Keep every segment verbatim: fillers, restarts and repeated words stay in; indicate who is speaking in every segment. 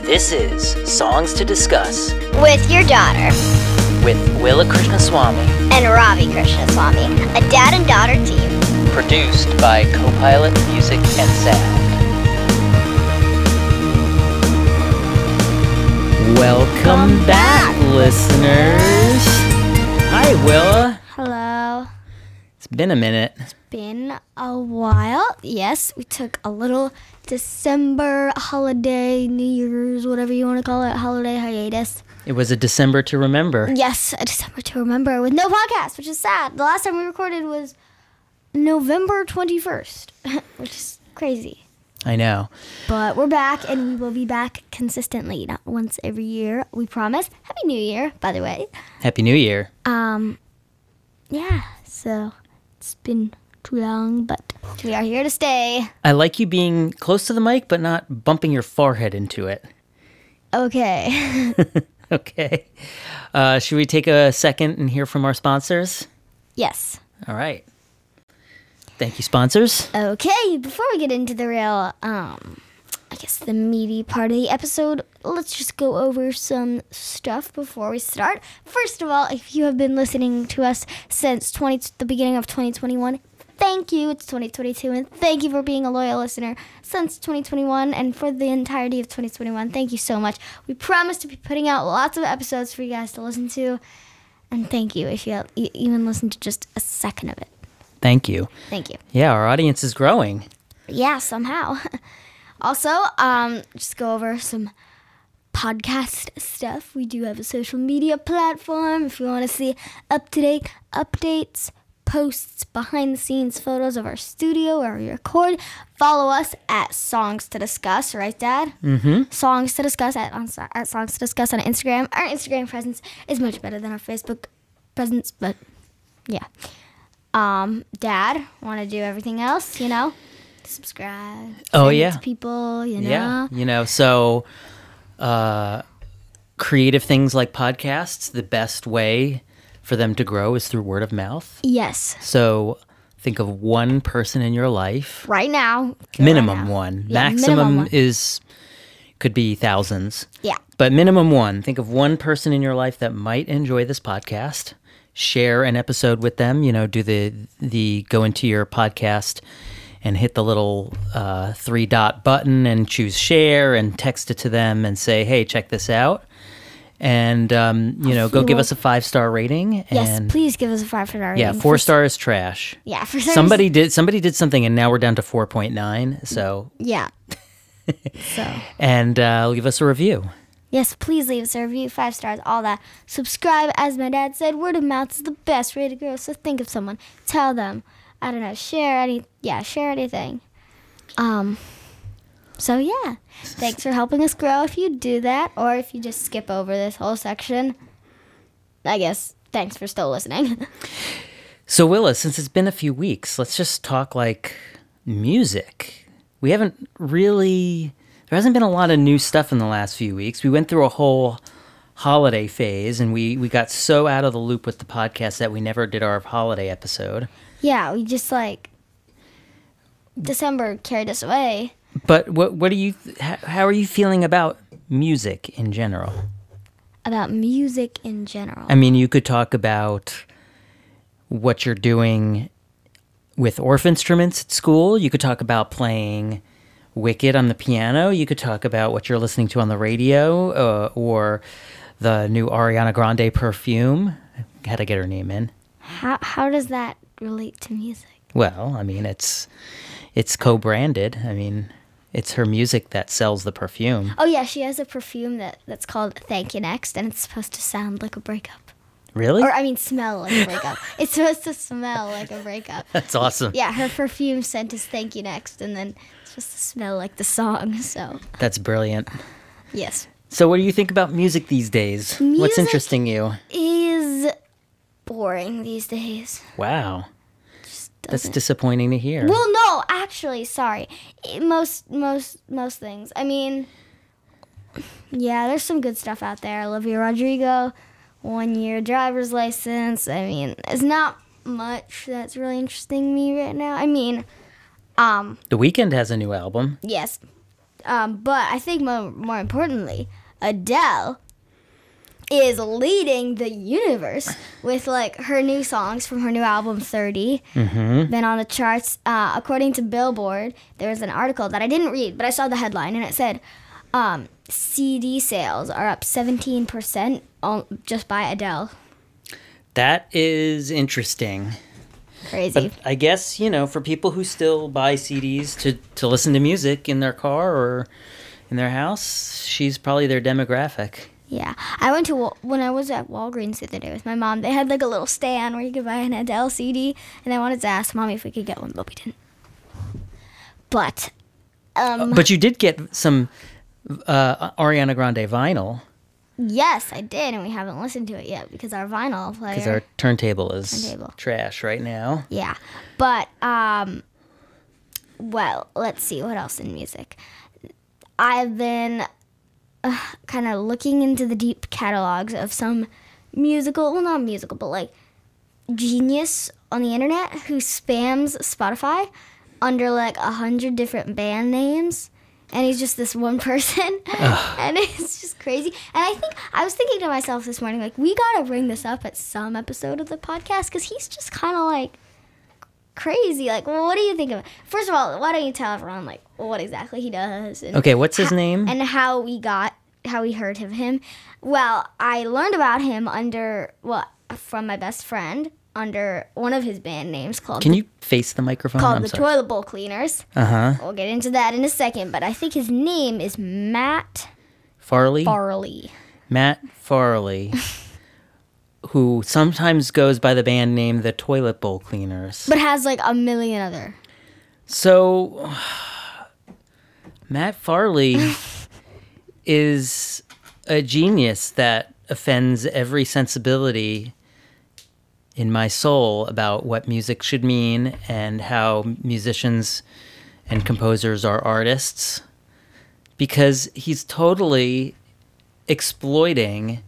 Speaker 1: This is Songs to Discuss
Speaker 2: with your daughter,
Speaker 1: with Willa Krishnaswamy
Speaker 2: and Ravi Krishnaswamy, a dad and daughter team.
Speaker 1: Produced by Copilot Music and Sound. Welcome
Speaker 2: Come
Speaker 1: back,
Speaker 2: back,
Speaker 1: listeners. Hi, Willa.
Speaker 2: Hello.
Speaker 1: It's been a minute.
Speaker 2: Been a while. Yes, we took a little December holiday, New Year's, whatever you want to call it, holiday hiatus.
Speaker 1: It was a December to remember.
Speaker 2: Yes, a December to remember with no podcast, which is sad. The last time we recorded was November twenty-first, which is crazy.
Speaker 1: I know.
Speaker 2: But we're back, and we will be back consistently, not once every year, we promise. Happy New Year, by the way.
Speaker 1: Happy New Year.
Speaker 2: Um, yeah, so it's been too long, but we are here to stay.
Speaker 1: I like you being close to the mic, but not bumping your forehead into it.
Speaker 2: Okay.
Speaker 1: Okay. Uh, should we take a second and hear from our sponsors?
Speaker 2: Yes.
Speaker 1: All right. Thank you, sponsors.
Speaker 2: Okay, before we get into the real, um, I guess the meaty part of the episode, let's just go over some stuff before we start. First of all, if you have been listening to us since twenty, the beginning of twenty twenty-one, thank you. It's twenty twenty-two, and thank you for being a loyal listener since twenty twenty-one and for the entirety of twenty twenty-one. Thank you so much. We promise to be putting out lots of episodes for you guys to listen to, and thank you if you even listen to just a second of it.
Speaker 1: Thank you.
Speaker 2: Thank you.
Speaker 1: Yeah, our audience is growing.
Speaker 2: Yeah, somehow. Also, um, just go over some podcast stuff. We do have a social media platform if you want to see up-to-date updates, posts, behind-the-scenes photos of our studio where we record. Follow us at Songs to Discuss, right, Dad?
Speaker 1: Mm-hmm.
Speaker 2: Songs to Discuss at, on, at Songs to Discuss on Instagram. Our Instagram presence is much better than our Facebook presence, but yeah. Um, Dad, want to do everything else, you know? Subscribe.
Speaker 1: Oh,
Speaker 2: send it
Speaker 1: yeah.
Speaker 2: to people, you know?
Speaker 1: Yeah, you know, so uh, creative things like podcasts, the best way for them to grow is through word of mouth.
Speaker 2: Yes.
Speaker 1: So think of one person in your life.
Speaker 2: Right now.
Speaker 1: Minimum
Speaker 2: right now.
Speaker 1: one.
Speaker 2: Yeah,
Speaker 1: Maximum
Speaker 2: minimum one.
Speaker 1: is, could be thousands.
Speaker 2: Yeah.
Speaker 1: But minimum one. Think of one person in your life that might enjoy this podcast. Share an episode with them. You know, do the the go into your podcast and hit the little uh, three dot button and choose share and text it to them and say, hey, check this out. And, um, you know, go give us a five-star rating.
Speaker 2: Yes,
Speaker 1: and
Speaker 2: please give us a five-star rating.
Speaker 1: Yeah, four star is trash.
Speaker 2: Yeah, for some
Speaker 1: Somebody did somebody did something and now we're down to four point nine. So
Speaker 2: Yeah. So.
Speaker 1: And uh, give us a review.
Speaker 2: Yes, please leave us a review, five stars, all that. Subscribe, as my dad said, word of mouth is the best way to grow. So think of someone, tell them, I don't know, share any, yeah, share anything. Um, so yeah, thanks for helping us grow if you do that, or if you just skip over this whole section. I guess, thanks for still listening.
Speaker 1: So Willa, since it's been a few weeks, let's just talk like music. We haven't really... There hasn't been a lot of new stuff in the last few weeks. We went through a whole holiday phase, and we, we got so out of the loop with the podcast that we never did our holiday episode.
Speaker 2: Yeah, we just like, December carried us away.
Speaker 1: But what what do you how, how are you feeling about music in general?
Speaker 2: About music in general.
Speaker 1: I mean, you could talk about what you're doing with Orff instruments at school. You could talk about playing Wicked on the piano. You could talk about what you're listening to on the radio, uh, or the new Ariana Grande Perfume. Had to get her name in.
Speaker 2: How how does that relate to music?
Speaker 1: Well, I mean, it's it's co-branded. I mean, it's her music that sells the perfume.
Speaker 2: Oh yeah, she has a perfume that, that's called Thank You Next, and it's supposed to sound like a breakup.
Speaker 1: Really?
Speaker 2: Or I mean, smell like a breakup. It's supposed to smell like a breakup.
Speaker 1: That's awesome.
Speaker 2: Yeah, her perfume scent is Thank You Next, and then it's supposed to smell like the song. So
Speaker 1: That's brilliant.
Speaker 2: yes,
Speaker 1: So what do you think about music these days? What's
Speaker 2: Music-
Speaker 1: interesting you?
Speaker 2: is boring these days.
Speaker 1: Wow.
Speaker 2: Just
Speaker 1: That's
Speaker 2: doesn't-
Speaker 1: disappointing to hear.
Speaker 2: Well, no, actually, sorry. It- most most most things. I mean, yeah, there's some good stuff out there. Olivia Rodrigo, one year driver's license. I mean, there's not much that's really interesting me right now. I mean, um,
Speaker 1: The Weeknd has a new album.
Speaker 2: yes, Um, but I think more, more importantly, Adele is leading the universe with like her new songs from her new album thirty.
Speaker 1: Mm-hmm.
Speaker 2: Been on the charts. Uh, according to Billboard, there was an article that I didn't read, but I saw the headline, and it said um, C D sales are up seventeen percent on, just by Adele.
Speaker 1: That is interesting.
Speaker 2: Crazy.
Speaker 1: But I guess, you know, for people who still buy C Ds to, to listen to music in their car or in their house, she's probably their demographic.
Speaker 2: Yeah. I went to, Wal- when I was at Walgreens the other day with my mom, they had like a little stand where you could buy an Adele C D, and I wanted to ask Mommy if we could get one, but we didn't. But, um...
Speaker 1: But you did get some uh, Ariana Grande vinyl.
Speaker 2: Yes, I did, and we haven't listened to it yet because our vinyl player...
Speaker 1: Because our turntable is
Speaker 2: Turntable.
Speaker 1: trash right now.
Speaker 2: Yeah. But, um... well, let's see, what else in music? I've been uh, kind of looking into the deep catalogs of some musical... Well, not musical, but, like, genius on the internet who spams Spotify under, like, a hundred different band names. And he's just this one person, and it's just crazy. And I think, I was thinking to myself this morning, like, we gotta bring this up at some episode of the podcast, because he's just kind of, like, crazy. Like, well, what do you think of it? First of all, why don't you tell everyone, like, what exactly he does? And
Speaker 1: Okay, what's his
Speaker 2: how,
Speaker 1: name?
Speaker 2: And how we got, how we heard of him. Well, I learned about him under, well, from my best friend, under one of his band names called...
Speaker 1: Can you face the microphone?
Speaker 2: Called
Speaker 1: I'm
Speaker 2: the
Speaker 1: sorry.
Speaker 2: Toilet Bowl Cleaners.
Speaker 1: Uh-huh.
Speaker 2: We'll get into that in a second, but I think his name is Matt
Speaker 1: Farley?
Speaker 2: Farley.
Speaker 1: Matt Farley, who sometimes goes by the band name The Toilet Bowl Cleaners.
Speaker 2: But has like a million other.
Speaker 1: So, Matt Farley is a genius that offends every sensibility in my soul about what music should mean and how musicians and composers are artists, because he's totally exploiting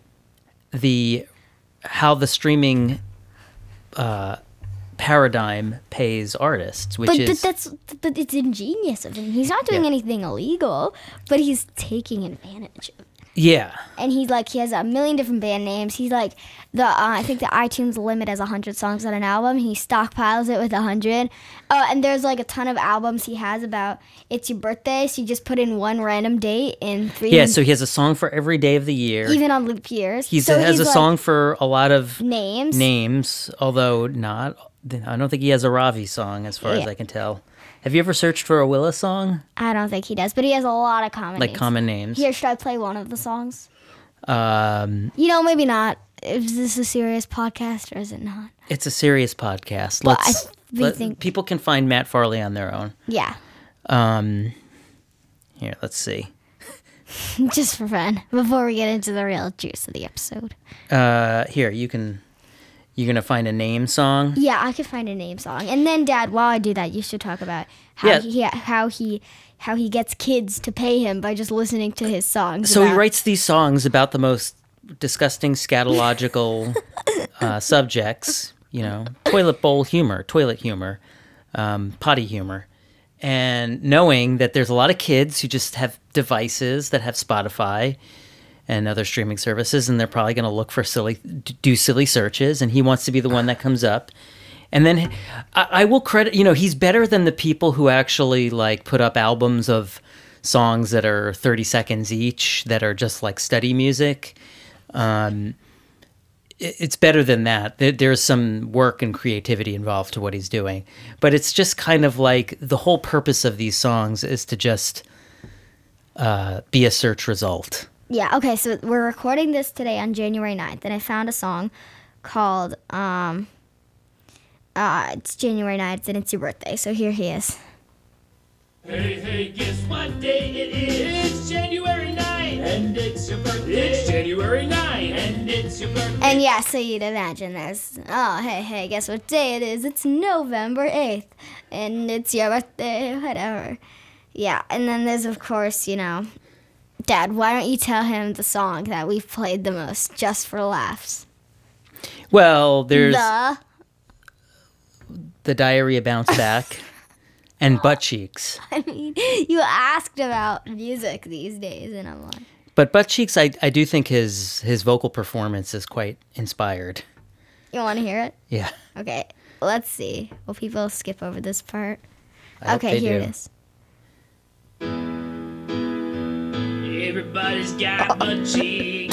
Speaker 1: the how the streaming uh, paradigm pays artists, which
Speaker 2: But,
Speaker 1: is
Speaker 2: but that's but it's ingenious of him. He's not doing
Speaker 1: Yeah.
Speaker 2: anything illegal, but he's taking advantage of it.
Speaker 1: yeah.
Speaker 2: And he's like, he has a million different band names. He's like, the uh, I think the iTunes limit is one hundred songs on an album. He stockpiles it with one hundred. Oh, and there's like a ton of albums he has about it's your birthday, so you just put in one random date in three.
Speaker 1: Yeah, so he has a song for every day of the year.
Speaker 2: even on leap years.
Speaker 1: He
Speaker 2: so
Speaker 1: has
Speaker 2: he's
Speaker 1: a
Speaker 2: like,
Speaker 1: song for a lot of
Speaker 2: names.
Speaker 1: names, although not. I don't think he has a Ravi song, as far as
Speaker 2: Yeah.
Speaker 1: I can tell. Have you ever searched for a Willa song?
Speaker 2: I don't think he does, but he has a lot of common
Speaker 1: Like
Speaker 2: names.
Speaker 1: common names?
Speaker 2: Here, should I play one of the songs?
Speaker 1: Um,
Speaker 2: You know, maybe not. Is this a serious podcast or is it not?
Speaker 1: it's a serious podcast.
Speaker 2: Well, I
Speaker 1: Let's.
Speaker 2: th- we
Speaker 1: let-
Speaker 2: think-
Speaker 1: people can find Matt Farley on their own.
Speaker 2: Yeah,
Speaker 1: Um, here, let's see.
Speaker 2: just for fun. Before we get into the real juice of the episode.
Speaker 1: Uh, here, you can. You're gonna find a name song.
Speaker 2: Yeah, I could find a name song. And then, Dad, while I do that, you should talk about how
Speaker 1: Yeah.
Speaker 2: he how he how he gets kids to pay him by just listening to his songs.
Speaker 1: So he
Speaker 2: about-
Speaker 1: writes these songs about the most disgusting scatological uh, subjects, you know, toilet bowl humor, toilet humor, um, potty humor. And knowing that there's a lot of kids who just have devices that have Spotify and other streaming services, and they're probably going to look for silly, do silly searches, and he wants to be the one that comes up. And then I, I will credit, you know, he's better than the people who actually like put up albums of songs that are thirty seconds each that are just like study music. Um, it, it's better than that. There, there's some work and creativity involved to what he's doing. But it's just kind of like the whole purpose of these songs is to just uh, be a search result.
Speaker 2: Yeah, okay, so we're recording this today on January ninth, and I found a song called, um, uh, it's January ninth, and it's your birthday, so here he is.
Speaker 3: Hey, hey, guess what day it is? It's January ninth, and it's your birthday. It's January ninth, and it's your birthday.
Speaker 2: And yeah, so you'd imagine there's, oh, hey, hey, guess what day it is? It's November eighth, and it's your birthday, whatever. Yeah, and then there's, of course, you know, Dad, why don't you tell him the song that we've played the most, just for laughs?
Speaker 1: Well, there's
Speaker 2: The...
Speaker 1: the Diarrhea Bounce Back. and butt cheeks.
Speaker 2: I mean, you asked about music these days, and I'm like,
Speaker 1: But butt cheeks, I I do think his his vocal performance is quite inspired.
Speaker 2: you want to hear it?
Speaker 1: Yeah.
Speaker 2: Okay, let's see. Will people skip over this part?
Speaker 1: I hope
Speaker 2: Okay,
Speaker 1: they
Speaker 2: here
Speaker 1: do.
Speaker 2: it is.
Speaker 3: Everybody's got butt cheeks.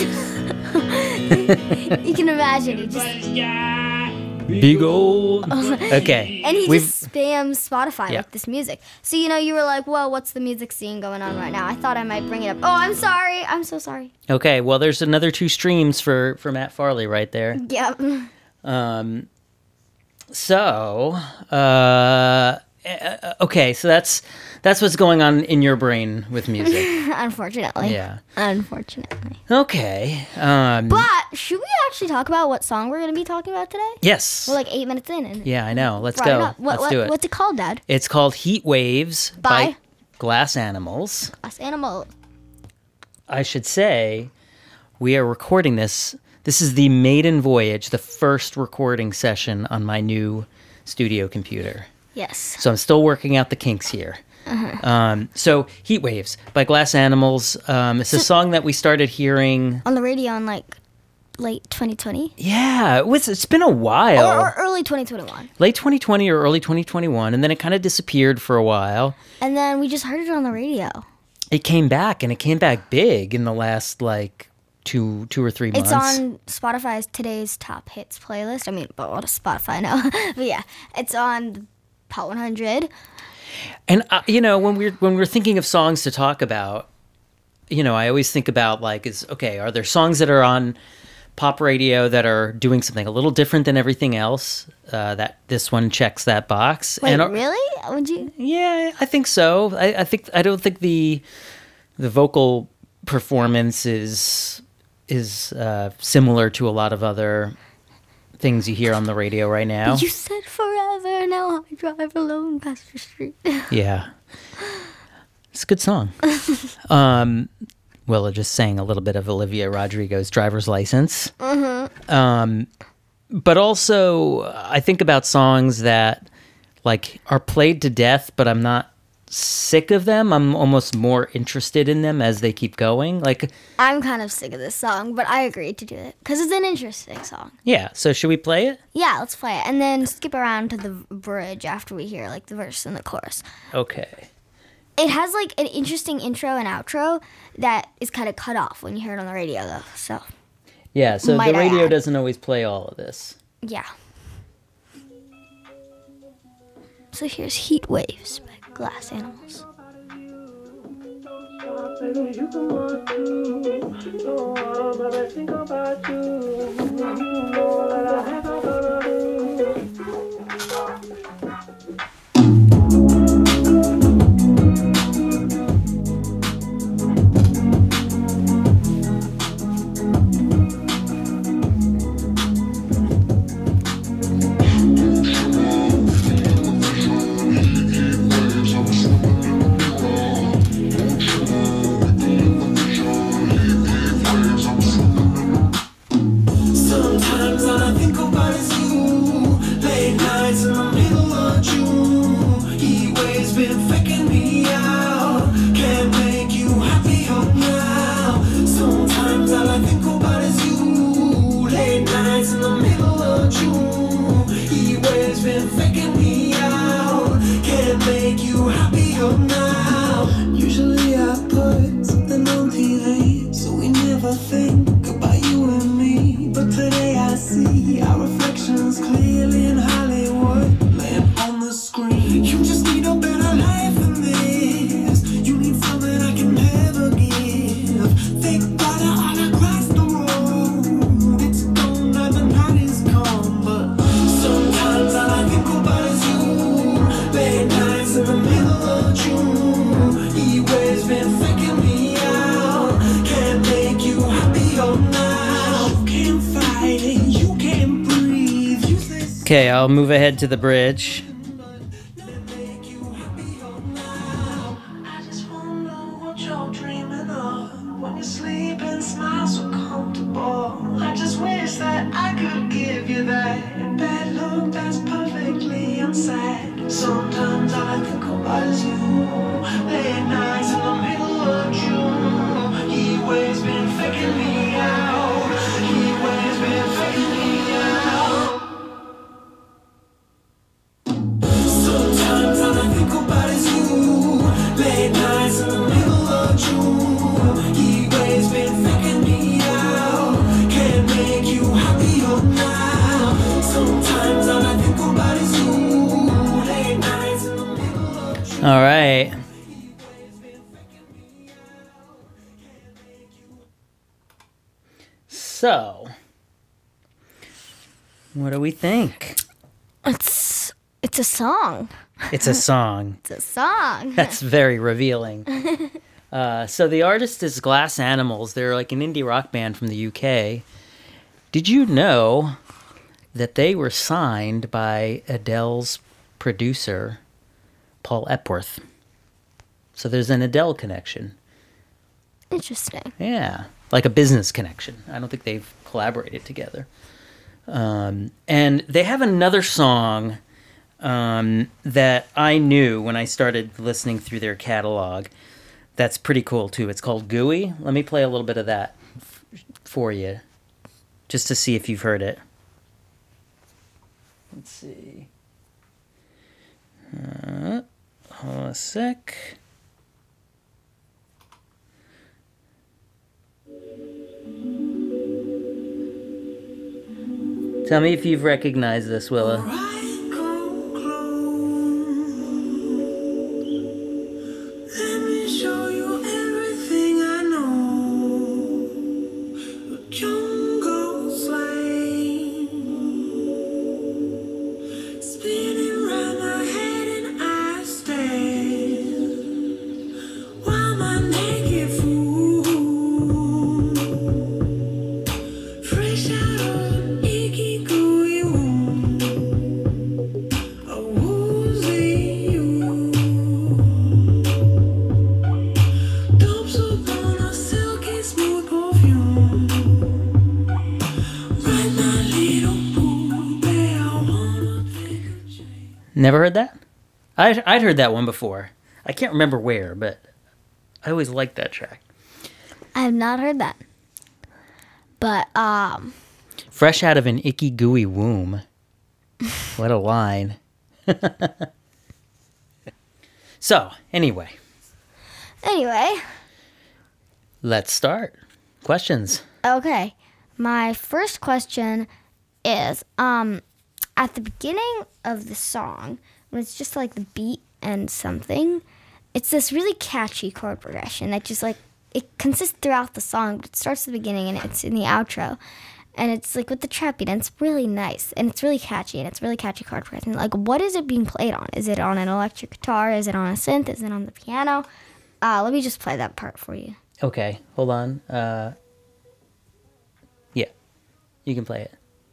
Speaker 2: You can imagine he just
Speaker 3: Everybody's got
Speaker 1: Big old. Okay.
Speaker 2: and he
Speaker 1: We've-
Speaker 2: just spams Spotify
Speaker 1: Yeah.
Speaker 2: with this music. So you know, you were like, "Well, what's the music scene going on right now?" I thought I might bring it up. Oh, I'm sorry. I'm so sorry.
Speaker 1: Okay. Well, there's another two streams for for Matt Farley right there.
Speaker 2: Yep.
Speaker 1: Um. So, uh, eh, okay. So that's that's what's going on in your brain with music.
Speaker 2: Unfortunately.
Speaker 1: Yeah.
Speaker 2: Unfortunately.
Speaker 1: Okay. Um.
Speaker 2: But should we actually talk about what song we're going to be talking about today?
Speaker 1: Yes.
Speaker 2: We're like eight minutes in, and
Speaker 1: Yeah, I know. Let's
Speaker 2: brought it
Speaker 1: go.
Speaker 2: up. What,
Speaker 1: Let's
Speaker 2: what,
Speaker 1: do it.
Speaker 2: What's it called, Dad?
Speaker 1: It's called Heat Waves
Speaker 2: By?
Speaker 1: by Glass Animals.
Speaker 2: Us Animal.
Speaker 1: I should say we are recording this. This is the maiden voyage, the first recording session on my new studio computer.
Speaker 2: Yes.
Speaker 1: So I'm still working out the kinks here. Um, so Heat Waves by Glass Animals. Um, it's a song that we started hearing.
Speaker 2: On the radio in like late twenty twenty
Speaker 1: Yeah, it was. It's been a while.
Speaker 2: or, or early twenty twenty-one,
Speaker 1: Late twenty twenty or early twenty twenty-one, and then it kind of disappeared for a while.
Speaker 2: and then we just heard it on the radio.
Speaker 1: It came back, and it came back big in the last like two, two or three months.
Speaker 2: It's on Spotify's today's top hits playlist. I mean, but what does Spotify know? But yeah, it's on the Hot one hundred.
Speaker 1: And uh, you know, when we're when we're thinking of songs to talk about, you know, I always think about like, is okay, are there songs that are on pop radio that are doing something a little different than everything else? Uh, that this one checks that box.
Speaker 2: Wait,
Speaker 1: and are-
Speaker 2: really? Would you?
Speaker 1: Yeah, I think so. I, I think I don't think the the vocal performance is is uh, similar to a lot of other things you hear on the radio right now.
Speaker 2: You said forever, now I drive alone past your street.
Speaker 1: Yeah. It's a good song. um, Willa just sang a little bit of Olivia Rodrigo's Driver's License. Mm-hmm. Um, but also, I think about songs that, like, are played to death, but I'm not sick of them. I'm almost more interested in them as they keep going. Like,
Speaker 2: I'm kind of sick of this song, but I agreed to do it because it's an interesting song.
Speaker 1: yeah, so should we play it?
Speaker 2: Yeah, let's play it, and then skip around to the bridge after we hear like the verse and the chorus.
Speaker 1: Okay.
Speaker 2: It has like an interesting intro and outro that is kind of cut off when you hear it on the radio, though. So
Speaker 1: Yeah, so
Speaker 2: Might
Speaker 1: the
Speaker 2: I
Speaker 1: radio
Speaker 2: add.
Speaker 1: doesn't always play all of this.
Speaker 2: yeah. So here's Heat Waves by Glass Animals.
Speaker 4: You can want to, so I'm gonna think about you. You know that I have a gonna do. Sometimes all I think about is you. Late nights in the middle of June. Heat waves been faking me out. Can't make you happier now. Sometimes all I think about is you. Late nights in the middle of June. Heat waves been faking me out. Can't make you happier now. Usually I put something on T V, so we never think about you and me. But today I see our reflections clearly in Hollywood, laying on the screen. You just need a better life than this. You need something I can never give. Thick water all across the road. It's gone now the night is come, but sometimes all I think about is you. Late nights in the middle of June. Heat waves been faking me out. Can't make you happier now. You can't fight it, you can't breathe. You say
Speaker 1: Okay, I'll move ahead to the bridge.
Speaker 4: make you happier now. I just wonder what you're dreaming of when you sleep and smile so comfortable. I just wish that I could give you that bad look that's perfectly unsaid. Sometimes all I think about
Speaker 1: All right. So, what do we think?
Speaker 2: It's it's a song.
Speaker 1: It's a song.
Speaker 2: It's a song.
Speaker 1: That's very revealing. Uh, so the artist is Glass Animals. They're like an indie rock band from the U K. Did you know that they were signed by Adele's producer, Paul Epworth? So there's an Adele connection.
Speaker 2: Interesting.
Speaker 1: Yeah, like a business connection. I don't think they've collaborated together. Um, and they have another song um, that I knew when I started listening through their catalog. That's pretty cool too. It's called Gooey. Let me play a little bit of that f- for you, just to see if you've heard it. Let's see. Uh, hold on a sec. Tell me if you've recognized this, Willa.
Speaker 4: Right, come close. Let me show you everything I know. The jungle sway, spinning round my head and I stay while my naked fool fresh out of an icky gooey womb. A woozy you dopes upon a silky smooth perfume. Right, my little boo bear, I wanna take a chance.
Speaker 1: Never heard that? I I'd heard that one before. I can't remember where, but I always liked that track.
Speaker 2: I have not heard that. But um
Speaker 1: Fresh out of an icky gooey womb. What a line. So, anyway,
Speaker 2: anyway,
Speaker 1: let's start. Questions.
Speaker 2: okay. My first question is um at the beginning of the song, when it's just like the beat and something, it's this really catchy chord progression that just like it consists throughout the song, but it starts at the beginning and it's in the outro. And it's like with the trap beat, and it's really nice, and it's really catchy, and it's really catchy chord progression. Like, what is it being played on? Is it on an electric guitar? Is it on a synth? Is it on the piano? Uh, let me just play that part for you.
Speaker 1: Okay, hold on. Uh, yeah, you can play it.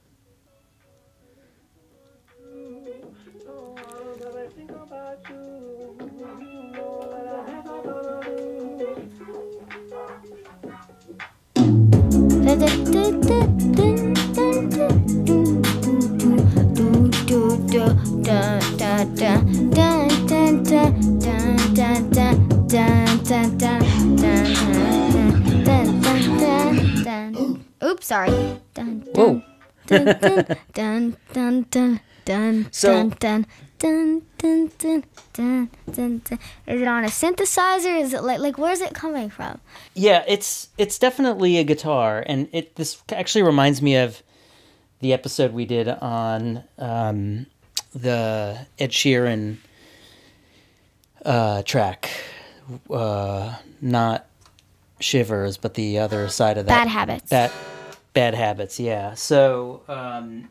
Speaker 2: Oops, sorry. Dun,
Speaker 1: Whoa.
Speaker 2: dun, dun, dun, dun, dun, dun,
Speaker 1: So-
Speaker 2: dun, dun, dun, dun, dun, dun, dun. Is it on a synthesizer? Is it like like where's it coming from?
Speaker 1: Yeah, it's it's definitely a guitar, and it this actually reminds me of the episode we did on um, the Ed Sheeran uh, track, uh, not Shivers, but the other side of that.
Speaker 2: Bad Habits.
Speaker 1: That Bad Habits, yeah. So um,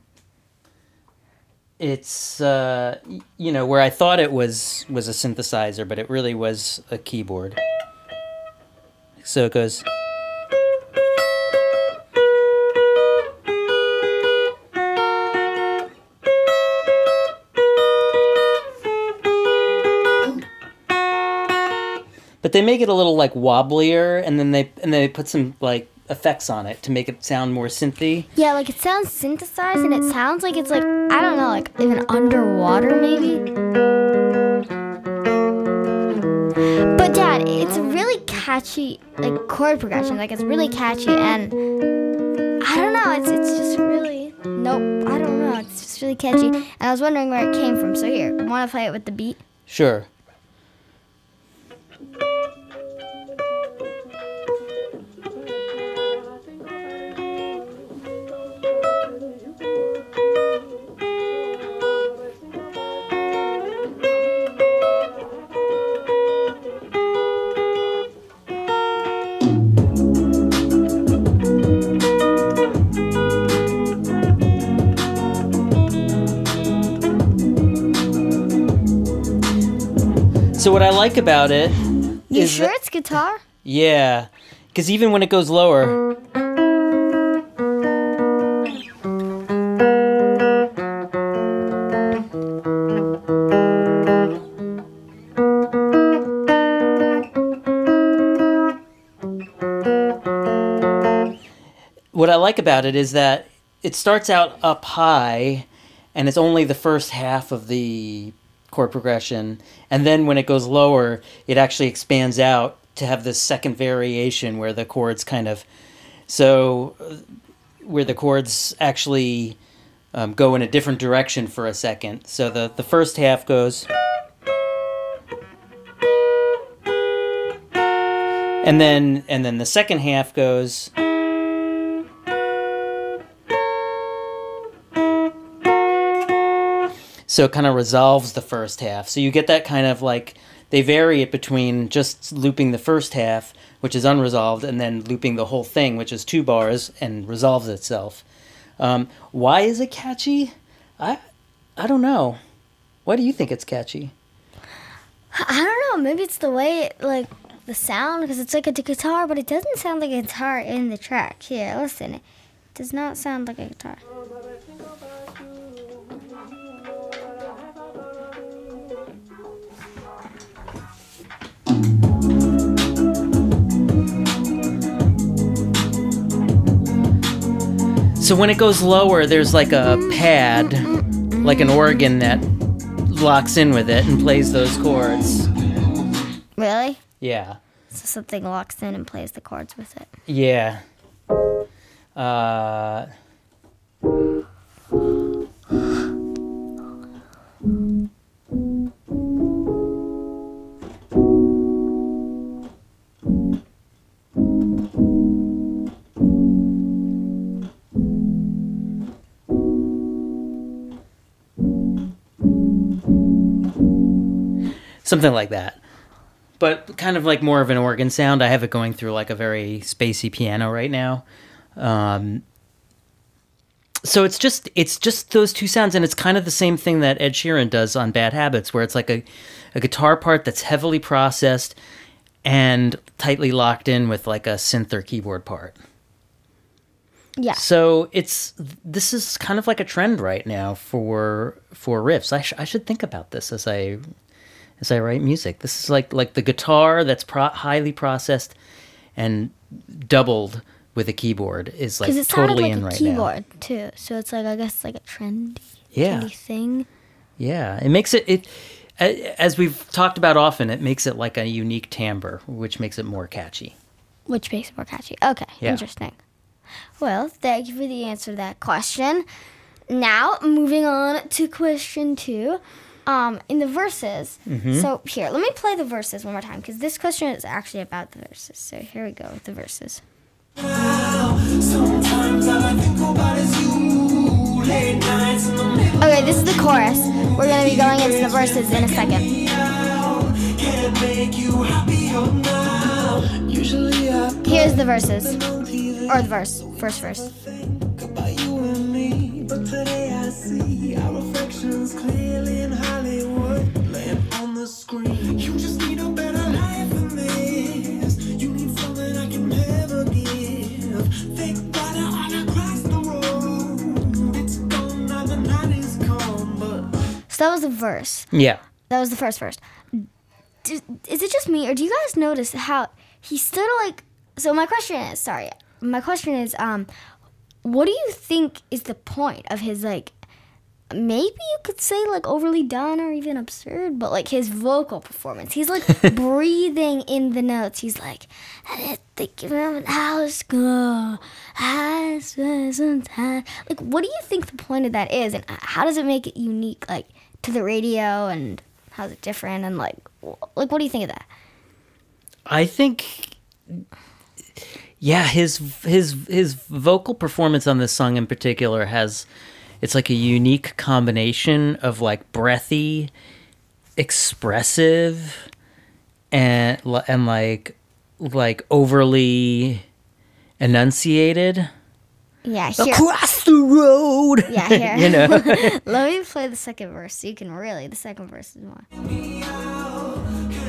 Speaker 1: it's uh, y- you know where I thought it was was a synthesizer, but it really was a keyboard. So it goes. But they make it a little like wobblier, and then they and they put some like effects on it to make it sound more synthy.
Speaker 2: Yeah, like it sounds synthesized, and it sounds like it's like I don't know, like even underwater maybe. But Dad, it's a really catchy like chord progression. Like it's really catchy, and I don't know. It's it's just really nope. I don't know. It's just really catchy, and I was wondering where it came from. So here, want to play it with the beat?
Speaker 1: Sure. So what I like about it
Speaker 2: You
Speaker 1: is
Speaker 2: sure
Speaker 1: that-
Speaker 2: it's guitar?
Speaker 1: yeah, because even when it goes lower, what I like about it is that it starts out up high, and it's only the first half of the chord progression, and then when it goes lower, it actually expands out to have this second variation where the chords kind of, so uh, where the chords actually um, go in a different direction for a second. So the the first half goes, and then and then the second half goes. So it kind of resolves the first half. So you get that kind of like, they vary it between just looping the first half, which is unresolved, and then looping the whole thing, which is two bars, and resolves itself. Um, why is it catchy? I I don't know. Why do you think it's catchy?
Speaker 2: I don't know. Maybe it's the way, it, like, the sound, because it's like a guitar, but it doesn't sound like a guitar in the track. Here, listen. It does not sound like a guitar.
Speaker 1: So when it goes lower, there's like a pad, like an organ that locks in with it and plays those chords.
Speaker 2: Really?
Speaker 1: Yeah.
Speaker 2: So something locks in and plays the chords with it.
Speaker 1: Yeah. Uh, something like that. But kind of like more of an organ sound. I have it going through like a very spacey piano right now. Um, so it's just it's just those two sounds, and it's kind of the same thing that Ed Sheeran does on Bad Habits, where it's like a, a guitar part that's heavily processed and tightly locked in with like a synth or keyboard part.
Speaker 2: Yeah.
Speaker 1: So it's this is kind of like a trend right now for for riffs. I, sh- I should think about this as I as I write music. This is like like the guitar that's pro- highly processed and doubled with a keyboard is like
Speaker 2: Because it sounded
Speaker 1: totally
Speaker 2: like
Speaker 1: in
Speaker 2: a
Speaker 1: right
Speaker 2: keyboard, too. So it's like, I guess, like a trendy,
Speaker 1: Yeah.
Speaker 2: trendy thing.
Speaker 1: now. Yeah, it makes it it a- as we've talked about often. It makes it like a unique timbre, which makes it more catchy.
Speaker 2: Which makes it more catchy. Okay,
Speaker 1: Yeah.
Speaker 2: interesting. Well, thank you for the answer to that question. Now, moving on to question two. Um, in the verses,
Speaker 1: Mm-hmm.
Speaker 2: so here, let me play the verses one more time, because this question is actually about the verses. So here we go with the verses.
Speaker 4: Sometimes all I think about is you. Late nights in the middle
Speaker 2: Okay, this is the chorus. We're going to be going into the verses in a second.
Speaker 4: out. Can't make you happier now. Usually I
Speaker 2: Here's the verses,
Speaker 4: don't even
Speaker 2: or the verse, first verse.
Speaker 4: think about you and me. But today I see our reflections clearly in Hollywood. Laying on the screen. You just need a better life than this. You need something I can never give. Thick butter all across the road. It's gone now, the night is come, but
Speaker 2: So that was the verse.
Speaker 1: Yeah.
Speaker 2: That was the first verse. D- is it just me, or do you guys notice how he stood like? So my question is, sorry, my question is, um, what do you think is the point of his like? Maybe you could say like overly done or even absurd, but like his vocal performance, he's like breathing in the notes. He's like, I think about how school, I spent some time. Like, what do you think the point of that is, and how does it make it unique, like to the radio, and how's it different, and like, w- like what do you think of that?
Speaker 1: I think, yeah, his his his vocal performance on this song in particular has, it's like a unique combination of like breathy, expressive, and and like like overly enunciated.
Speaker 2: Yeah, here.
Speaker 1: Across the road.
Speaker 2: Yeah, here.
Speaker 1: You know.
Speaker 2: Let me play the second verse so you can really. The second verse is more.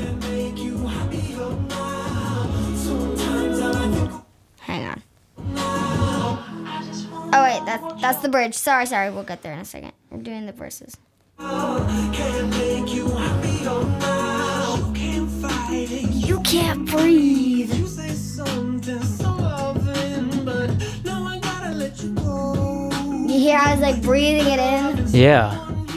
Speaker 2: That's the bridge. Sorry, sorry. We'll get there in a second. We're doing the verses.
Speaker 4: Can't make you happier now. You can't fight it.
Speaker 2: You can't breathe.
Speaker 4: You say something so loving, but now I gotta let you go.
Speaker 2: You hear how I was like breathing it in?
Speaker 1: Yeah.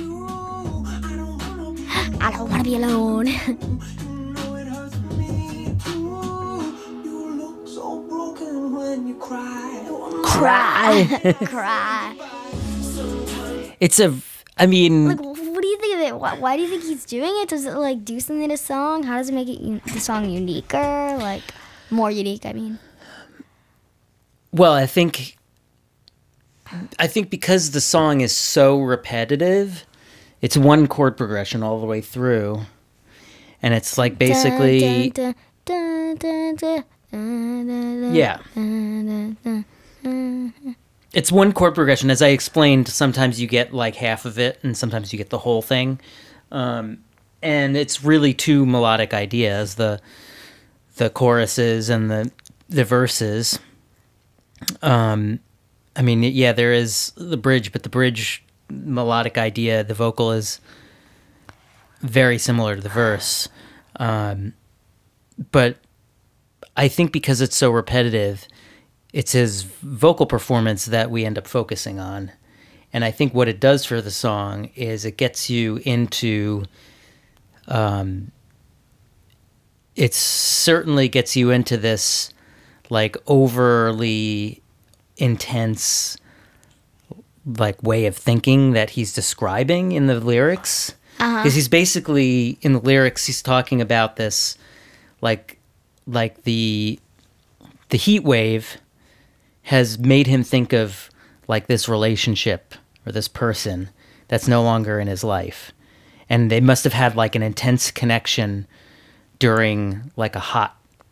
Speaker 2: I don't want to be alone.
Speaker 4: You know it hurts me too. You look so broken when you cry.
Speaker 2: Cry. Cry.
Speaker 1: It's a, I mean,
Speaker 2: Like, what do you think of it? Why, why do you think he's doing it? Does it like do something to the song? How does it make it un- the song uniquer? Like more unique? I mean,
Speaker 1: well, I think, I think because the song is so repetitive, it's one chord progression all the way through, and it's like basically,
Speaker 2: Dun, dun, dun, dun, dun, dun, dun,
Speaker 1: yeah,
Speaker 2: dun, dun, dun.
Speaker 1: it's one chord progression. As I explained, sometimes you get like half of it, and sometimes you get the whole thing, um, and it's really two melodic ideas: the the choruses and the the verses. Um, I mean, yeah, there is the bridge, but the bridge melodic idea, the vocal is very similar to the verse. Um, but I think because it's so repetitive, it's his vocal performance that we end up focusing on. And I think what it does for the song is it gets you into, um, it certainly gets you into this like overly intense like way of thinking that he's describing in the lyrics. Because he's basically in the lyrics he's talking about this like like the the heat wave has made him think of like this relationship or this person that's no longer in his life, and they must have had like an intense connection during like a hot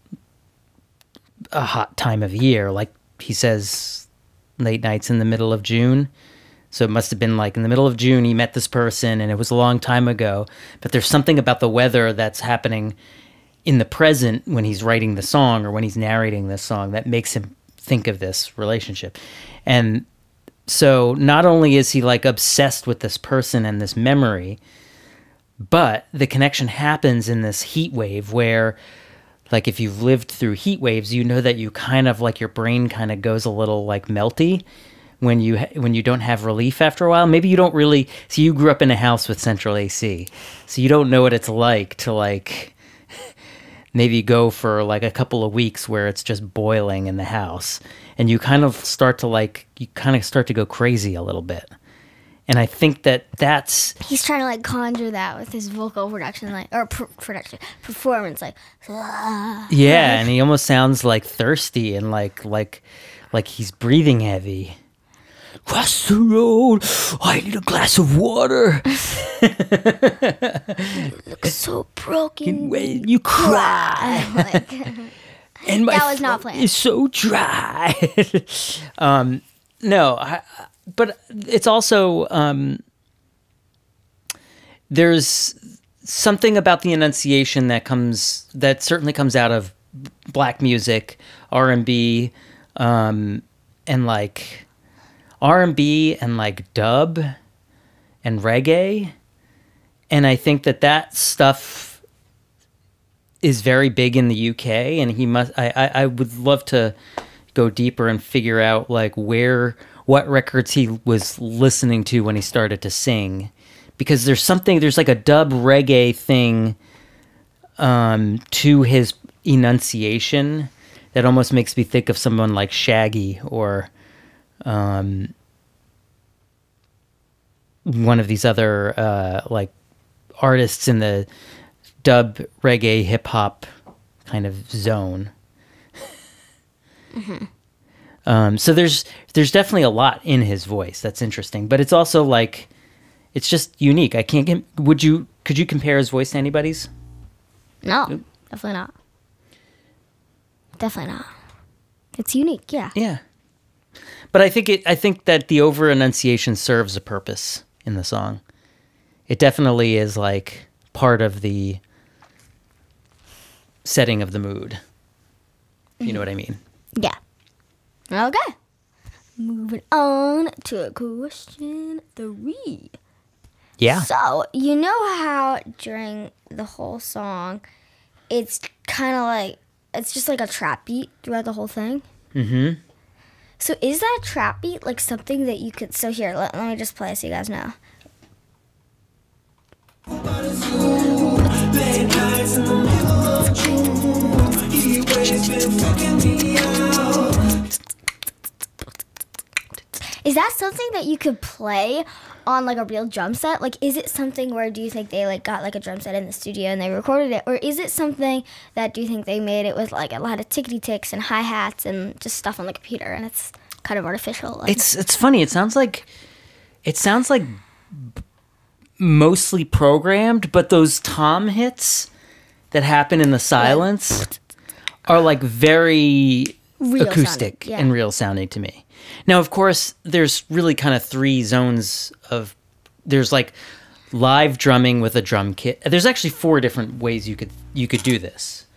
Speaker 1: a hot time of year, like he says late nights in the middle of June. So it must have been like in the middle of June he met this person, and it was a long time ago. But there's something about the weather that's happening in the present when he's writing the song or when he's narrating this song that makes him think of this relationship. And so not only is he like obsessed with this person and this memory, but the connection happens in this heat wave where, like, if you've lived through heat waves, you know that you kind of like your brain kind of goes a little like melty when you ha- when you don't have relief after a while. Maybe you don't really. So you grew up in a house with central A C, so you don't know what it's like to like maybe go for like a couple of weeks where it's just boiling in the house, and you kind of start to like you kind of start to go crazy a little bit. And I think that that's
Speaker 2: He's trying to like conjure that with his vocal production, like or pr- production performance, like. "Ah."
Speaker 1: yeah, and he almost sounds like thirsty and like like like he's breathing heavy. Cross the road, I need a glass of water.
Speaker 2: Looks so broken.
Speaker 1: When you cry,
Speaker 2: Like,
Speaker 1: and my
Speaker 2: That was not
Speaker 1: throat
Speaker 2: planned.
Speaker 1: is so dry. um, no, I, but it's also um, there's something about the enunciation that comes that certainly comes out of black music, R and B, um, and like. R and B and like dub and reggae, and I think that that stuff is very big in the U K, and he must I, I, I would love to go deeper and figure out like where what records he was listening to when he started to sing, because there's something there's like a dub reggae thing um, to his enunciation that almost makes me think of someone like Shaggy or Um, one of these other uh, like artists in the dub reggae hip hop kind of zone.
Speaker 2: Mm-hmm.
Speaker 1: Um, so there's there's definitely a lot in his voice that's interesting, but it's also like it's just unique. I can't get. Would you? Could you compare his voice to anybody's?
Speaker 2: No, definitely not. Definitely not. It's unique, yeah.
Speaker 1: Yeah. But I think it. I think that the over enunciation serves a purpose in the song. It definitely is like part of the setting of the mood. You know what I mean?
Speaker 2: Yeah. Okay. moving on to question three.
Speaker 1: Yeah.
Speaker 2: So, you know how during the whole song, it's kind of like, it's just like a trap beat throughout the whole thing?
Speaker 1: Mm-hmm.
Speaker 2: So is that trap beat like something that you could, so here, let, let me just play it so you guys know.
Speaker 4: Late nights in the middle of June. He always been fucking me out.
Speaker 2: Is that something that you could play on like a real drum set? Like, is it something where do you think they like got like a drum set in the studio and they recorded it? Or is it something that do you think they made it with like a lot of tickety ticks and hi-hats and just stuff on the computer and it's kind of artificial? Like,
Speaker 1: It's it's funny. It sounds like it sounds like b- mostly programmed, but those tom hits that happen in the silence are like very
Speaker 2: Real
Speaker 1: acoustic
Speaker 2: sounding, yeah.
Speaker 1: and real sounding to me. Now, of course, there's really kind of three zones of there's like live drumming with a drum kit. There's actually four different ways you could you could do this.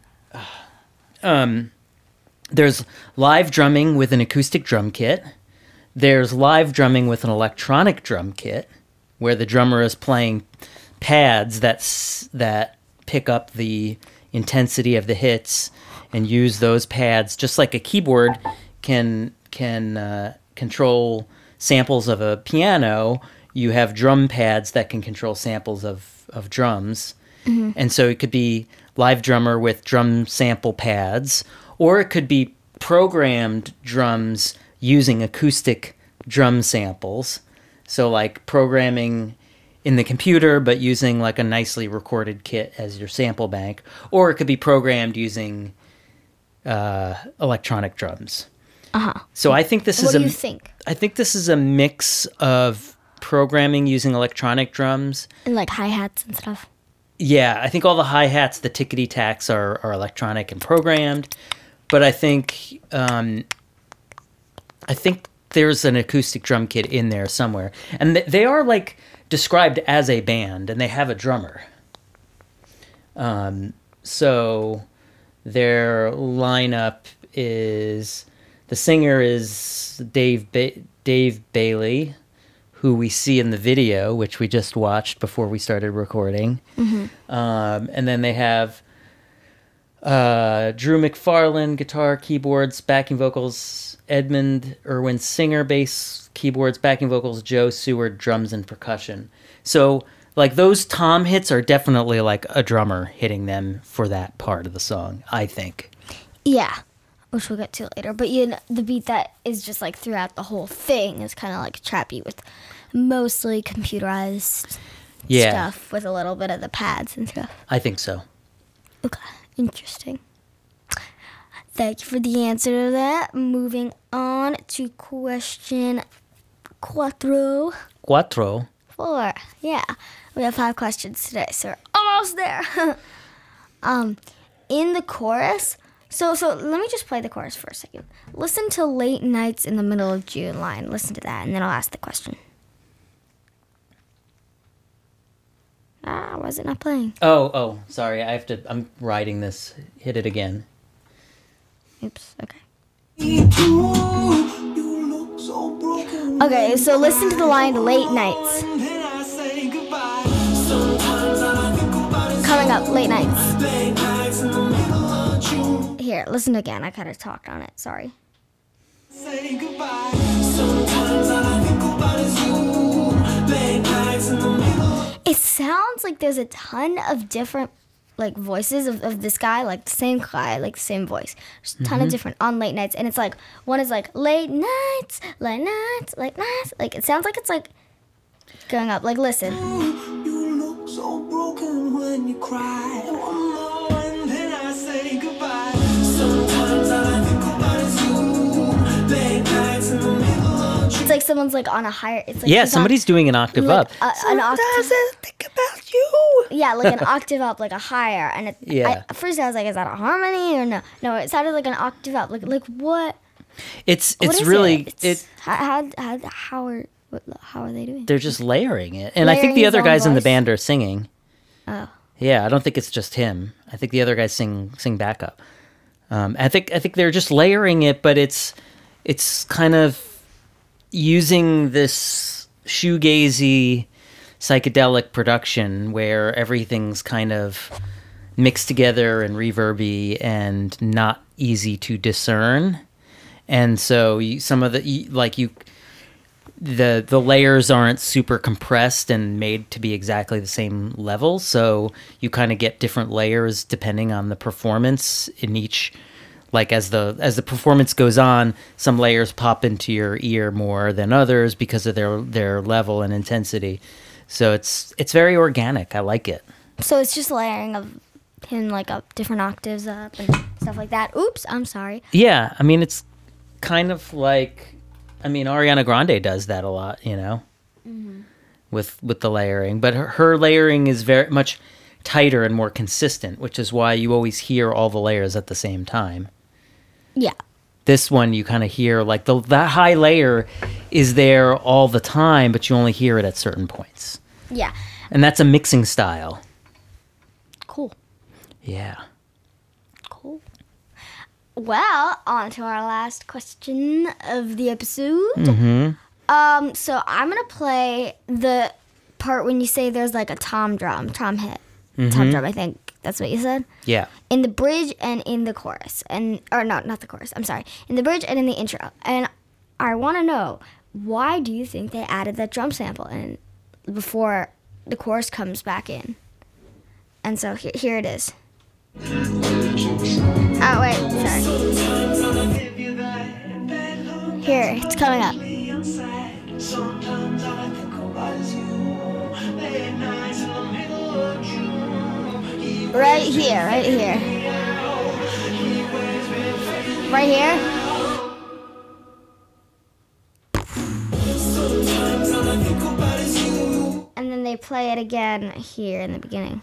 Speaker 1: Um, there's live drumming with an acoustic drum kit. There's live drumming with an electronic drum kit, where the drummer is playing pads that s- that pick up the intensity of the hits and use those pads just like a keyboard can can uh, control samples of a piano. You have drum pads that can control samples of, of drums. Mm-hmm. And so it could be live drummer with drum sample pads, or it could be programmed drums using acoustic drum samples. So like programming in the computer, but using like a nicely recorded kit as your sample bank, or it could be programmed using uh, electronic drums.
Speaker 2: uh-huh.
Speaker 1: So I think this
Speaker 2: What
Speaker 1: is
Speaker 2: do
Speaker 1: a
Speaker 2: you think?
Speaker 1: I think this is a mix of programming using electronic drums.
Speaker 2: And like hi-hats and stuff.
Speaker 1: Yeah, I think all the hi-hats, the tickety-tacks are, are electronic and programmed, but I think um, I think there's an acoustic drum kit in there somewhere. And th- they are like described as a band, and they have a drummer. Um, so their lineup is the singer is Dave ba- Dave Bailey, who we see in the video, which we just watched before we started recording. Mm-hmm. Um, and then they have uh, Drew McFarlane, guitar, keyboards, backing vocals, Edmund Irwin, singer, bass, keyboards, backing vocals, Joe Seward, drums and percussion. So, like, those tom hits are definitely like a drummer hitting them for that part of the song, I think.
Speaker 2: Yeah, which we'll get to later. But you know, the beat that is just like throughout the whole thing is kind of like a trap beat with mostly computerized
Speaker 1: Yeah,
Speaker 2: stuff with a little bit of the pads and stuff.
Speaker 1: I think so.
Speaker 2: Okay, interesting. Thank you for the answer to that. Moving on to question cuatro.
Speaker 1: Cuatro.
Speaker 2: Four. Yeah, we have five questions today, so we're almost there. um, in the chorus. So, so let me just play the chorus for a second. Listen to "Late Nights in the Middle of June" line. Listen to that, and then I'll ask the question. Ah, why is it not playing?
Speaker 1: Oh, oh, sorry. I have to. I'm writing this. Hit it again.
Speaker 2: Oops. Okay.
Speaker 4: Me too. You look so broken.
Speaker 2: Okay, so listen to the line "Late Nights."
Speaker 4: And then I say goodbye. Sometimes I think about it.
Speaker 2: Coming up, late nights.
Speaker 4: Late nights in the middle of June.
Speaker 2: Here, listen again. I kind of talked on it. Sorry.
Speaker 4: Say goodbye. Sometimes I think about it you. Late nights in the middle.
Speaker 2: It sounds like there's a ton of different like voices of, of this guy, like the same guy, like the same voice. There's a ton of different on late nights, and it's like one is like late nights, late nights, late nights. Like it sounds like it's like going up. Like listen.
Speaker 4: You look so broken when you cry. One more and then I say goodbye. Sometimes I think about it you. Late nights in the middle of June.
Speaker 2: It's like someone's like on a higher. It's like
Speaker 1: Yeah,
Speaker 2: he's on,
Speaker 1: somebody's doing an octave
Speaker 2: like,
Speaker 1: up.
Speaker 2: a- an octave.
Speaker 4: I think about you.
Speaker 2: Yeah, like an octave up, like a higher. And it,
Speaker 1: Yeah.
Speaker 2: I, at first I was like, is that a harmony or no? No, it sounded like an octave up. Like like what?
Speaker 1: It's
Speaker 2: what
Speaker 1: it's
Speaker 2: is
Speaker 1: really
Speaker 2: it?
Speaker 1: it,
Speaker 2: It's- how, how how how are what, how are they doing?
Speaker 1: They're just layering it, and I think
Speaker 2: Layering
Speaker 1: the
Speaker 2: his
Speaker 1: other
Speaker 2: own
Speaker 1: guys in the
Speaker 2: voice?
Speaker 1: band are singing.
Speaker 2: Oh.
Speaker 1: Yeah, I don't think it's just him. I think the other guys sing sing backup. Um, I think I think they're just layering it, but it's it's kind of using this shoegazy psychedelic production where everything's kind of mixed together and reverby and not easy to discern. And so you, some of the you- like you the the layers aren't super compressed and made to be exactly the same level, so you kind of get different layers depending on the performance in each. Like as the as the performance goes on, some layers pop into your ear more than others because of their their level and intensity. So it's it's very organic. I like it.
Speaker 2: So it's just layering of him like up different octaves up and stuff like that. Oops, I'm sorry.
Speaker 1: Yeah, I mean it's kind of like, I mean Ariana Grande does that a lot, you know, mm-hmm. with with the layering. But her, her layering is very much tighter and more consistent, which is why you always hear all the layers at the same time.
Speaker 2: Yeah.
Speaker 1: This one you kind of hear like the that high layer is there all the time, but you only hear it at certain points.
Speaker 2: Yeah.
Speaker 1: And that's a mixing style.
Speaker 2: Cool.
Speaker 1: Yeah.
Speaker 2: Cool. Well, on to our last question of the episode.
Speaker 1: Mm-hmm.
Speaker 2: Um, so I'm gonna play the part when you say there's like a tom drum, tom hit,
Speaker 1: Mm-hmm.
Speaker 2: tom drum. I think that's what you said.
Speaker 1: Yeah.
Speaker 2: In the bridge and in the chorus, and or no, not the chorus. I'm sorry. In the bridge and in the intro. And I want to know, why do you think they added that drum sample in before the chorus comes back in? And so here, here it is. Oh wait, sorry. Here, it's coming up. Right here, right here. Right here. And then they play it again here in the beginning.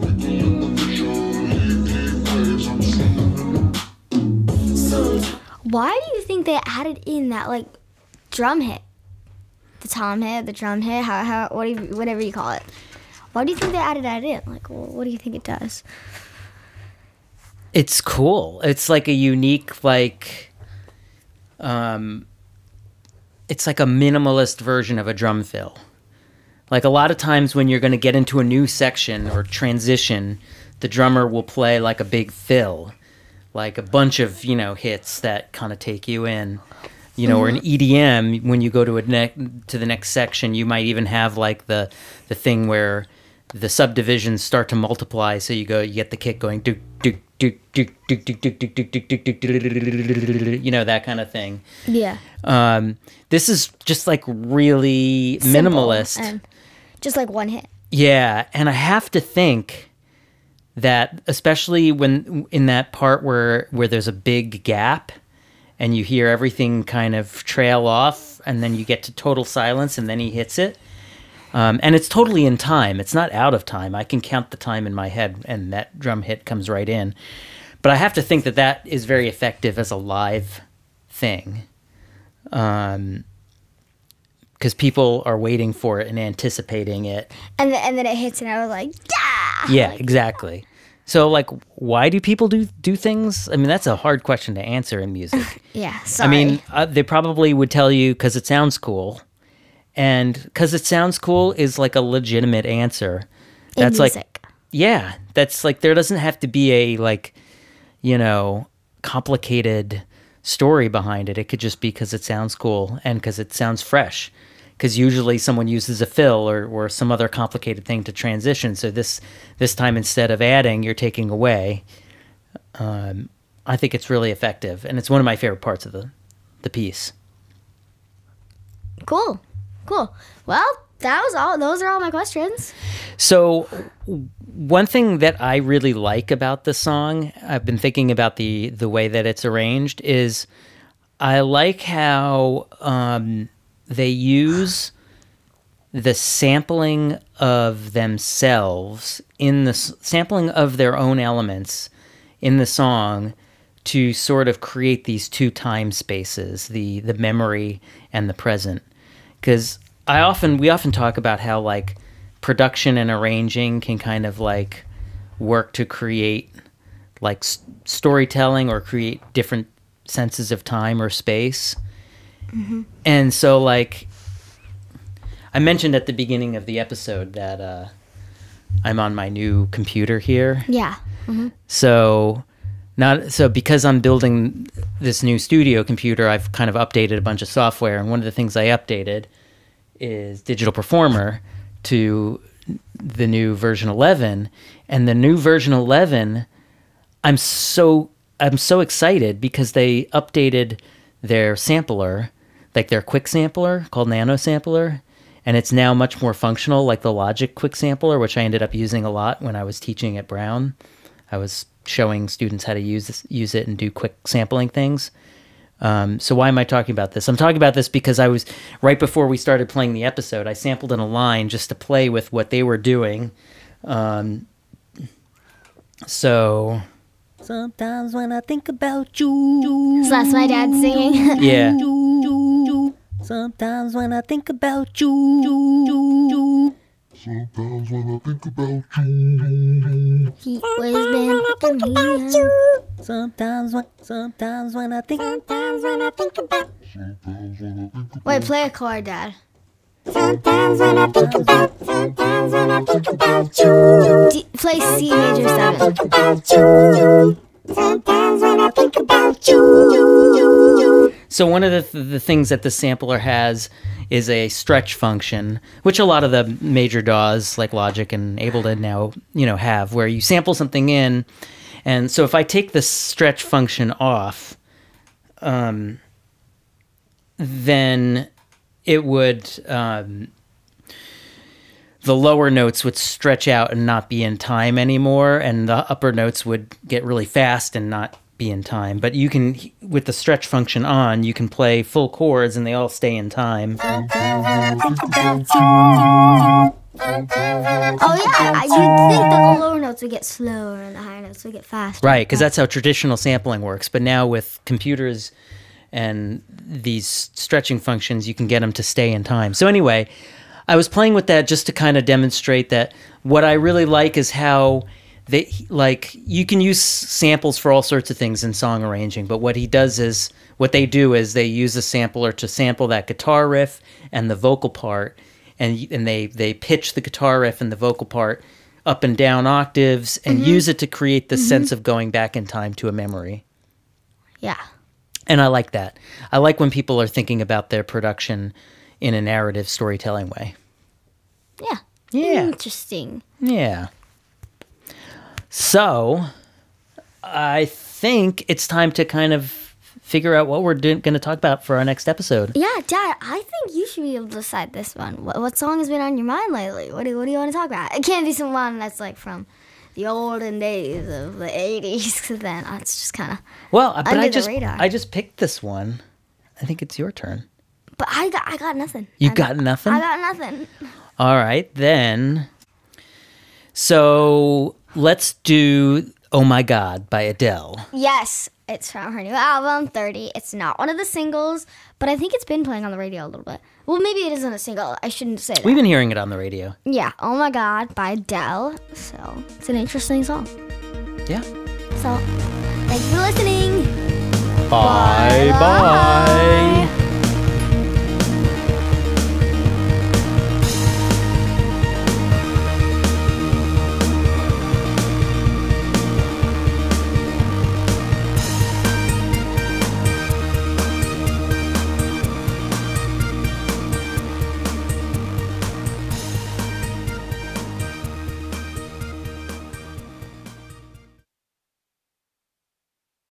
Speaker 2: Why do you think they added in that like drum hit? The tom hit, the drum hit, how how what do you, whatever you call it. Why do you think they added that in? Like, well, what do you think it does?
Speaker 1: It's cool. It's like a unique, like, um, it's like a minimalist version of a drum fill. Like a lot of times when you're going to get into a new section or transition, the drummer will play like a big fill, like a bunch of, you know, hits that kind of take you in. You know, or in E D M, when you go to a ne- to the next section, you might even have like the the thing where the subdivisions start to multiply. So you go, you get the kick going, do do do do do do do do do do do, you know, that kind of thing.
Speaker 2: Yeah.
Speaker 1: Um, this is just like really
Speaker 2: Simple
Speaker 1: minimalist.
Speaker 2: and just like one hit.
Speaker 1: Yeah, and I have to think that, especially when in that part where where there's a big gap. And you hear everything kind of trail off, and then you get to total silence, and then he hits it. Um, and it's totally in time. It's not out of time. I can count the time in my head, and that drum hit comes right in. But I have to think that that is very effective as a live thing. Um, because people are waiting for it and anticipating it.
Speaker 2: And then, and then it hits, and I was like, yeah!
Speaker 1: Yeah,
Speaker 2: Like,
Speaker 1: exactly. So, like, why do people do, do things? I mean, that's a hard question to answer in music.
Speaker 2: yeah, sorry.
Speaker 1: I mean, uh, they probably would tell you because it sounds cool. And because it sounds cool is like a legitimate answer.
Speaker 2: in
Speaker 1: That's
Speaker 2: music.
Speaker 1: like, yeah, that's like, there doesn't have to be a, like, you know, complicated story behind it. It could just be because it sounds cool and because it sounds fresh. Because usually someone uses a fill or, or some other complicated thing to transition. So this this time, instead of adding, you're taking away. Um, I think it's really effective, and it's one of my favorite parts of the the piece.
Speaker 2: Cool. Cool. Well, that was all. Those are all my questions.
Speaker 1: So one thing that I really like about the song, I've been thinking about the the way that it's arranged, is I like how um, they use the sampling of themselves in the s- sampling of their own elements in the song to sort of create these two time spaces, the the memory and the present. Because I often we often talk about how like production and arranging can kind of like work to create like s- storytelling or create different senses of time or space. And so, like, I mentioned at the beginning of the episode that uh, I'm on my new computer here.
Speaker 2: Yeah.
Speaker 1: So, not so because I'm building this new studio computer, I've kind of updated a bunch of software, and one of the things I updated is Digital Performer to the new version eleven. And the new version eleven, I'm so I'm so excited because they updated their sampler, like their quick sampler called Nano Sampler, and it's now much more functional, like the Logic quick sampler, which I ended up using a lot when I was teaching at Brown. I was showing students how to use this, use it and do quick sampling things. Um, so why am I talking about this? I'm talking about this because I was, right before we started playing the episode, I sampled in a line just to play with what they were doing. Um, so... Sometimes when I think about you...
Speaker 2: So that's my dad singing.
Speaker 1: Yeah. Sometimes when I think about you...
Speaker 5: Sometimes when I think about you,
Speaker 2: He always been thinking about you.
Speaker 1: Sometimes when, sometimes when I think...
Speaker 2: Sometimes when I think about
Speaker 5: sometimes when I think about
Speaker 2: Wait, play a chord, Dad.
Speaker 6: Sometimes when I think about, sometimes when I think about you,
Speaker 2: D- play C major seven.
Speaker 6: think about you. Sometimes when I think about you.
Speaker 1: So one of the, th- the things that the sampler has is a stretch function, which a lot of the major D A Ws like Logic and Ableton now, you know, have, where you sample something in. And so if I take the stretch function off, um, then it would, um, the lower notes would stretch out and not be in time anymore, and the upper notes would get really fast and not be in time. But you can, with the stretch function on, you can play full chords and they all stay in time.
Speaker 2: Oh yeah, you'd think that the lower notes would get slower and the higher notes would get faster.
Speaker 1: Right, because that's how traditional sampling works. But now with computers and these stretching functions, you can get them to stay in time. So anyway, I was playing with that just to kind of demonstrate that what I really like is how they, like, you can use samples for all sorts of things in song arranging, but what he does is, what they do is they use a sampler to sample that guitar riff and the vocal part, and and they, they pitch the guitar riff and the vocal part up and down octaves and use it to create the sense of going back in time to a memory.
Speaker 2: Yeah.
Speaker 1: And I like that. I like when people are thinking about their production in a narrative storytelling way.
Speaker 2: Yeah.
Speaker 1: Yeah.
Speaker 2: Interesting.
Speaker 1: Yeah. So, I think it's time to kind of figure out what we're going to talk about for our next episode.
Speaker 2: Yeah, Dad, I think you should be able to decide this one. What, what song has been on your mind lately? What do, what do you want to talk about? It can't be someone that's like from the olden days of the eighties, because then it's just kind of...
Speaker 1: Well, but
Speaker 2: Under
Speaker 1: I
Speaker 2: the
Speaker 1: just
Speaker 2: radar.
Speaker 1: I just picked this one. I think it's your turn.
Speaker 2: But I got, I got nothing.
Speaker 1: You
Speaker 2: I
Speaker 1: got nothing?
Speaker 2: I got nothing.
Speaker 1: All right, then. So, let's do Oh My God by Adele.
Speaker 2: Yes, it's from her new album, thirty. It's not one of the singles, but I think it's been playing on the radio a little bit. Well, maybe it isn't a single. I shouldn't say that.
Speaker 1: We've been hearing it on the radio.
Speaker 2: Yeah, Oh My God by Adele. So, it's an interesting song.
Speaker 1: Yeah.
Speaker 2: So, thanks for listening.
Speaker 1: Bye-bye.